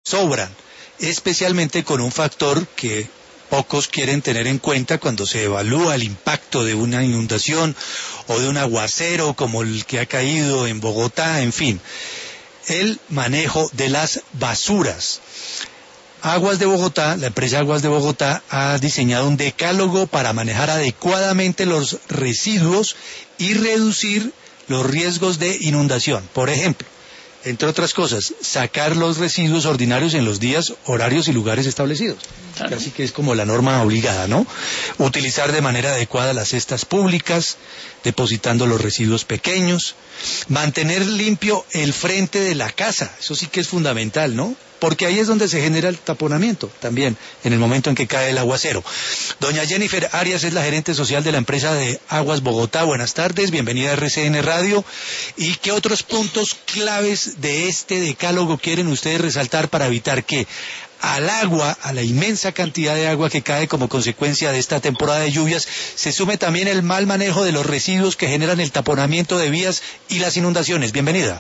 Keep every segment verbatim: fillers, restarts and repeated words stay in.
sobran, especialmente con un factor que pocos quieren tener en cuenta cuando se evalúa el impacto de una inundación o de un aguacero como el que ha caído en Bogotá, en fin, el manejo de las basuras. Aguas de Bogotá, la empresa Aguas de Bogotá ha diseñado un decálogo para manejar adecuadamente los residuos y reducir los riesgos de inundación. Por ejemplo, entre otras cosas, sacar los residuos ordinarios en los días, horarios y lugares establecidos. Claro. Así que es como la norma obligada, ¿no? Utilizar de manera adecuada las cestas públicas, depositando los residuos pequeños, mantener limpio el frente de la casa, eso sí que es fundamental, ¿no? Porque ahí es donde se genera el taponamiento, también, en el momento en que cae el aguacero. Doña Jennifer Arias es la gerente social de la empresa de Aguas Bogotá. Buenas tardes, bienvenida a R C N Radio. ¿Y qué otros puntos claves de este decálogo quieren ustedes resaltar para evitar que al agua, a la inmensa cantidad de agua que cae como consecuencia de esta temporada de lluvias, se sume también el mal manejo de los residuos que generan el taponamiento de vías y las inundaciones? Bienvenida.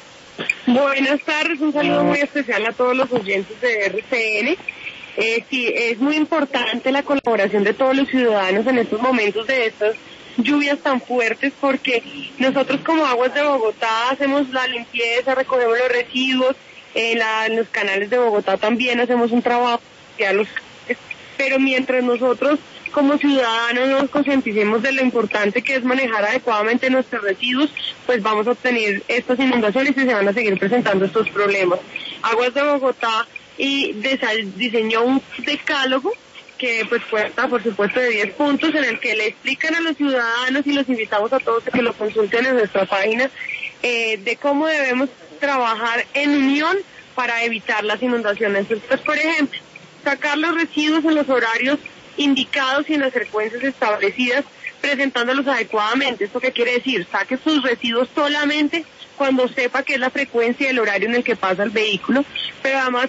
Buenas tardes, un saludo muy especial a todos los oyentes de R C N. Eh, sí, es muy importante la colaboración de todos los ciudadanos en estos momentos de estas lluvias tan fuertes, porque nosotros como Aguas de Bogotá hacemos la limpieza, recogemos los residuos, en, la, en los canales de Bogotá también hacemos un trabajo, los, pero mientras nosotros como ciudadanos nos concienticemos de lo importante que es manejar adecuadamente nuestros residuos, pues vamos a obtener estas inundaciones y se van a seguir presentando estos problemas. Aguas de Bogotá y diseñó un decálogo que pues cuenta por supuesto de diez puntos en el que le explican a los ciudadanos y los invitamos a todos a que lo consulten en nuestra página eh, de cómo debemos trabajar en unión para evitar las inundaciones. Entonces, pues, por ejemplo, sacar los residuos en los horarios indicados y en las frecuencias establecidas, presentándolos adecuadamente. ¿Esto qué quiere decir? Saque sus residuos solamente cuando sepa que es la frecuencia y el horario en el que pasa el vehículo, pero además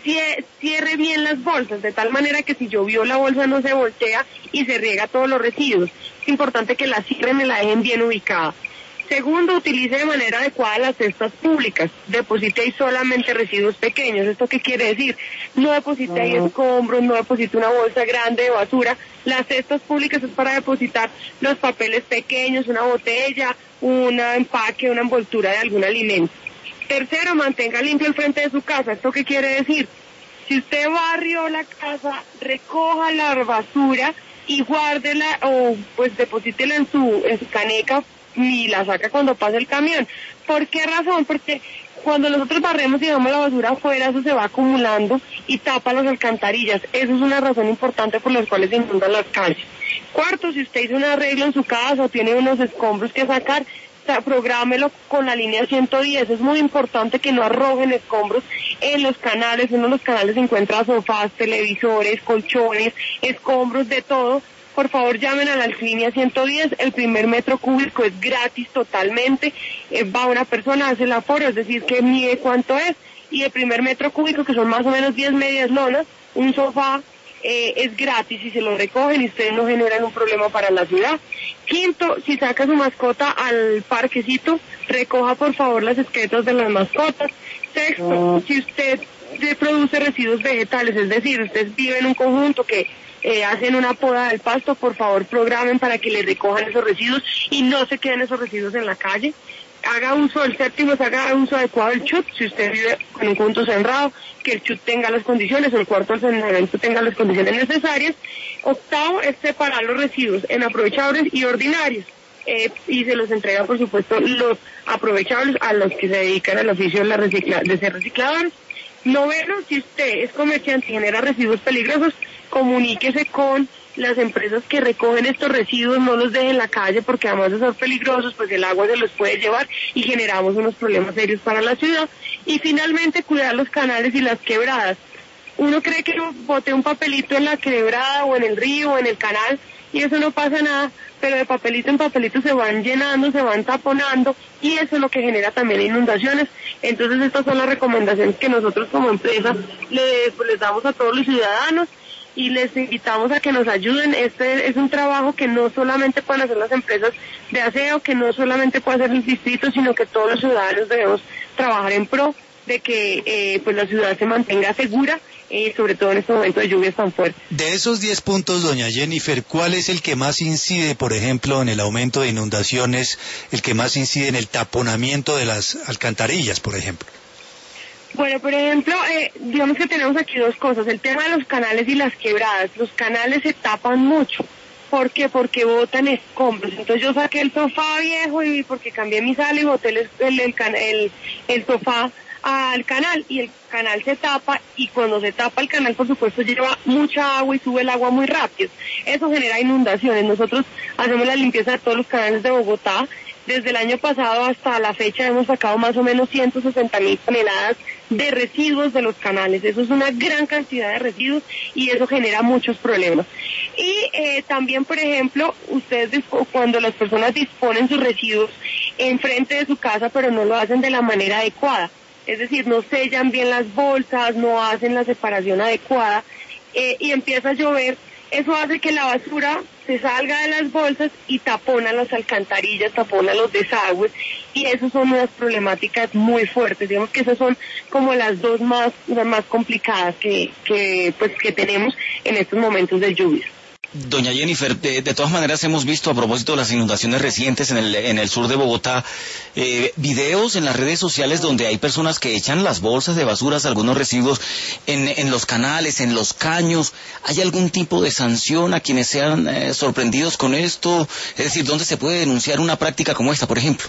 cierre bien las bolsas, de tal manera que si llovió la bolsa no se voltea y se riega todos los residuos. Es importante que la cierren y la dejen bien ubicada. Segundo, utilice de manera adecuada las cestas públicas. Deposite ahí solamente residuos pequeños. ¿Esto qué quiere decir? No deposite ahí escombros, no deposite una bolsa grande de basura. Las cestas públicas es para depositar los papeles pequeños, una botella, un empaque, una envoltura de algún alimento. Tercero, mantenga limpio el frente de su casa. ¿Esto qué quiere decir? Si usted barrió la casa, recoja la basura y guárdela o pues deposítela en su, en su caneca y la saca cuando pase el camión. ¿Por qué razón? Porque cuando nosotros barremos y dejamos la basura afuera, eso se va acumulando y tapa las alcantarillas. Eso es una razón importante por las cuales se inundan las calles. Cuarto, si usted hizo un arreglo en su casa o tiene unos escombros que sacar, prográmelo con la línea ciento diez. Es muy importante que no arrojen escombros en los canales. En los canales se encuentran sofás, televisores, colchones, escombros, de todo. Por favor, llamen a la línea ciento diez, el primer metro cúbico es gratis totalmente, eh, va una persona, hace el aforo, es decir, que mide cuánto es, y el primer metro cúbico, que son más o menos diez medias lonas, un sofá, eh, es gratis y se lo recogen y ustedes no generan un problema para la ciudad. Quinto, si saca su mascota al parquecito, recoja por favor las excretas de las mascotas. Sexto, si usted produce residuos vegetales, es decir, usted vive en un conjunto que Eh, hacen una poda del pasto, por favor programen para que le recojan esos residuos y no se queden esos residuos en la calle. Haga uso del séptimo, haga uso adecuado del chut, si usted vive en un conjunto cerrado, que el chut tenga las condiciones, o el cuarto almacenamiento tenga las condiciones necesarias. Octavo es separar los residuos en aprovechables y ordinarios. Eh, y se los entrega, por supuesto, los aprovechables a los que se dedican al oficio de, la recicla de ser recicladores. Noveno, si usted es comerciante y genera residuos peligrosos, comuníquese con las empresas que recogen estos residuos, no los dejen en la calle porque además de ser peligrosos, pues el agua se los puede llevar y generamos unos problemas serios para la ciudad. Y finalmente, cuidar los canales y las quebradas. Uno cree que boté un papelito en la quebrada o en el río o en el canal y eso no pasa nada, pero de papelito en papelito se van llenando, se van taponando y eso es lo que genera también inundaciones. Entonces estas son las recomendaciones que nosotros como empresa les, pues, les damos a todos los ciudadanos y les invitamos a que nos ayuden. Este es un trabajo que no solamente pueden hacer las empresas de aseo, que no solamente puede hacer el distrito, sino que todos los ciudadanos debemos trabajar en pro de que eh, pues la ciudad se mantenga segura, eh, sobre todo en este momento de lluvias tan fuertes. De esos diez puntos, doña Jennifer, ¿cuál es el que más incide, por ejemplo, en el aumento de inundaciones, el que más incide en el taponamiento de las alcantarillas, por ejemplo? Bueno, por ejemplo, eh, digamos que tenemos aquí dos cosas, el tema de los canales y las quebradas. Los canales se tapan mucho. ¿Por qué? Porque botan escombros. Entonces yo saqué el sofá viejo y porque cambié mi sala y boté el, el, el, el, el sofá al canal y el canal se tapa, y cuando se tapa el canal, por supuesto, lleva mucha agua y sube el agua muy rápido. Eso genera inundaciones. Nosotros hacemos la limpieza de todos los canales de Bogotá. Desde el año pasado hasta la fecha hemos sacado más o menos ciento sesenta mil toneladas de residuos de los canales. Eso es una gran cantidad de residuos y eso genera muchos problemas. Y eh, también, por ejemplo, ustedes cuando las personas disponen sus residuos enfrente de su casa, pero no lo hacen de la manera adecuada, es decir, no sellan bien las bolsas, no hacen la separación adecuada, eh, y empieza a llover, eso hace que la basura se salga de las bolsas y tapona las alcantarillas, tapona los desagües, y eso son unas problemáticas muy fuertes. Digamos que esas son como las dos más, las más complicadas que, que, pues, que tenemos en estos momentos de lluvias. Doña Jennifer, de, de todas maneras hemos visto, a propósito de las inundaciones recientes en el, en el sur de Bogotá, eh, videos en las redes sociales donde hay personas que echan las bolsas de basuras, algunos residuos, en, en los canales, en los caños. ¿Hay algún tipo de sanción a quienes sean eh, sorprendidos con esto? Es decir, ¿dónde se puede denunciar una práctica como esta, por ejemplo?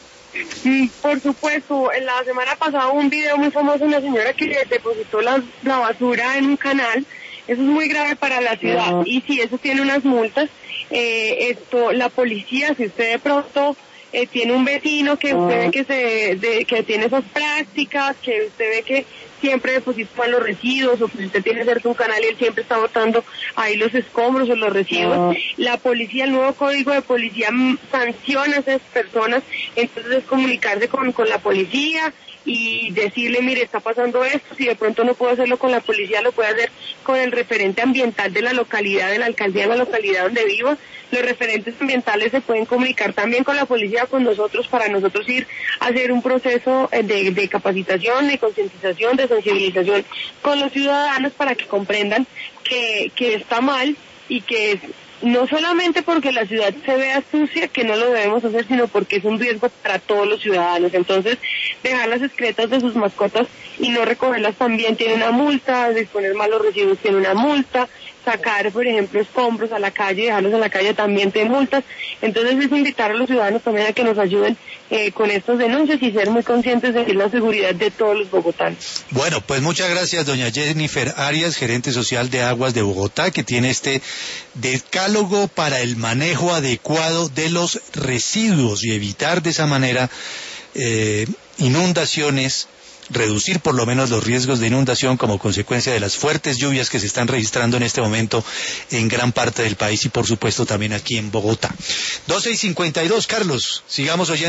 Mm, por supuesto, en la semana pasada hubo un video muy famoso de una señora que depositó la, la basura en un canal. Eso es muy grave para la ciudad, no. Y si eso tiene unas multas, eh, esto, la policía, si usted de pronto eh, tiene un vecino que usted ve que se, de, que tiene esas prácticas, que usted ve que siempre deposita los residuos, o que usted tiene cerca un canal y él siempre está botando ahí los escombros o los residuos, no. La policía, el nuevo código de policía sanciona a esas personas, entonces es comunicarse con, con la policía y decirle, mire, está pasando esto, si de pronto no puedo hacerlo con la policía, lo puede hacer con el referente ambiental de la localidad, de la alcaldía de la localidad donde vivo. Los referentes ambientales se pueden comunicar también con la policía, con nosotros, para nosotros ir a hacer un proceso de, de capacitación, de concientización, de sensibilización con los ciudadanos para que comprendan que, que está mal y que es no solamente porque la ciudad se vea sucia, que no lo debemos hacer, sino porque es un riesgo para todos los ciudadanos. Entonces, dejar las excretas de sus mascotas y no recogerlas también tiene una multa, disponer malos residuos tiene una multa, sacar, por ejemplo, escombros a la calle y dejarlos en la calle también tiene multas. Entonces, es invitar a los ciudadanos también a que nos ayuden eh, con estas denuncias y ser muy conscientes de la seguridad de todos los bogotanos. Bueno, pues muchas gracias, doña Jennifer Arias, gerente social de Aguas de Bogotá, que tiene este decálogo para el manejo adecuado de los residuos y evitar de esa manera eh, inundaciones, reducir por lo menos los riesgos de inundación como consecuencia de las fuertes lluvias que se están registrando en este momento en gran parte del país y por supuesto también aquí en Bogotá. doce y cincuenta y dos, Carlos, sigamos oyendo.